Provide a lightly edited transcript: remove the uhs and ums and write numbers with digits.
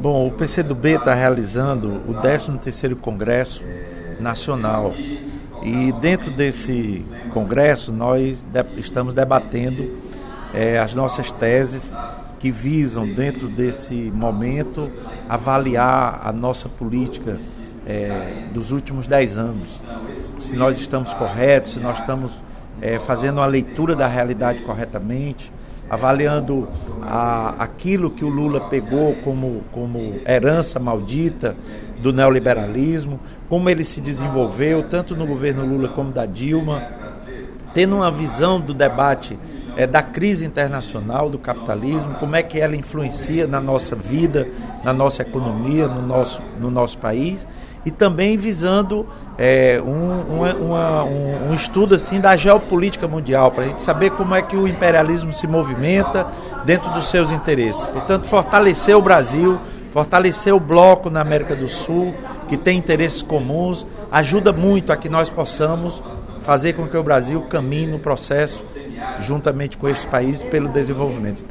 Bom, o PCdoB está realizando o 13º Congresso Nacional e dentro desse congresso nós estamos debatendo as nossas teses que visam, dentro desse momento, avaliar a nossa política dos últimos 10 anos. Se nós estamos corretos, se nós estamos fazendo uma leitura da realidade corretamente, avaliando aquilo que o Lula pegou como herança maldita do neoliberalismo, como ele se desenvolveu, tanto no governo Lula como da Dilma, tendo uma visão do debate da crise internacional, do capitalismo, como é que ela influencia na nossa vida, na nossa economia, no nosso país, e também visando um estudo assim, da geopolítica mundial, para a gente saber como é que o imperialismo se movimenta dentro dos seus interesses. Portanto, fortalecer o Brasil, fortalecer o bloco na América do Sul, que tem interesses comuns, ajuda muito a que nós possamos fazer com que o Brasil caminhe no processo, juntamente com esses países, pelo desenvolvimento.